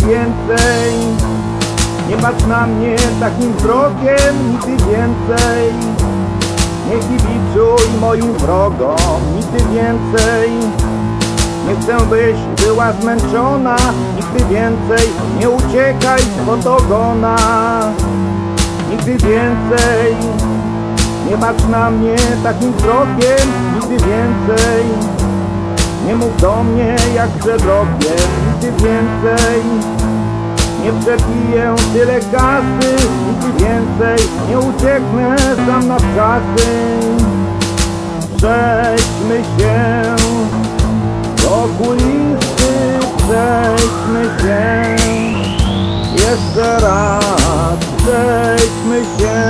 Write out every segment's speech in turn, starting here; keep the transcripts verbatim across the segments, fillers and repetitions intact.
więcej. Nie patrz na mnie takim wzrokiem nigdy więcej. Nie kibicuj moim wrogom nigdy więcej. Nie chcę, byś była zmęczona nigdy więcej. Nie uciekaj z fotogona nigdy więcej. Nie patrz na mnie takim wzrokiem nigdy więcej. Nie mów do mnie jak przed rokiem nigdy więcej. Nie przepiję tyle kasy nigdy więcej. Nie ucieknę sam na czasy. Przejdźmy się do kulisy, przejdźmy się jeszcze raz. Przejdźmy się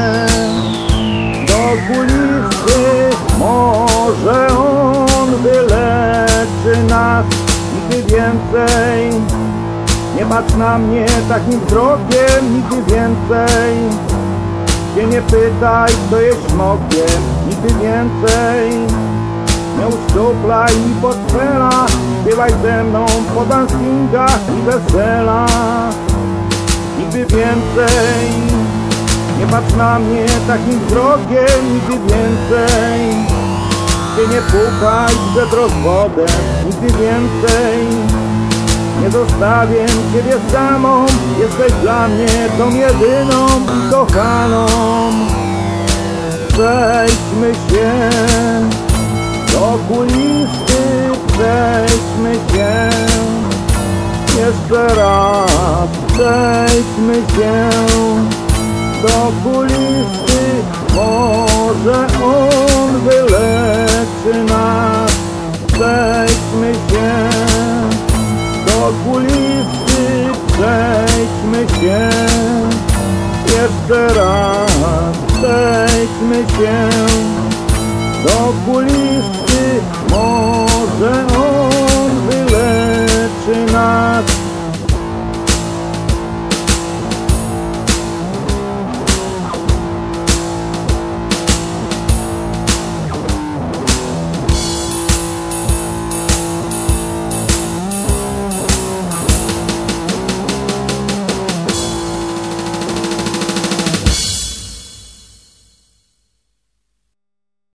do kulisy, może on wyleczy nas nigdy więcej. Nie patrz na mnie takim wzrokiem nigdy więcej. Się nie pytaj, kto jest smokiem nigdy więcej. Nie uszczuplaj mi portfela, śpiewaj ze mną po dancingach i weselach nigdy więcej. Nie patrz na mnie takim wzrokiem nigdy więcej. Się nie pukaj przed rozwodem nigdy więcej. Nie zostawię ciebie samą, jesteś dla mnie tą jedyną kochaną. Przejdźmy się do kulisy, przejdźmy się jeszcze raz. Przejdźmy się do kulisy, może on wyleczy nas. Przejdźmy się do kulisy, przejdźmy się jeszcze raz. Przejdźmy się do kulisy.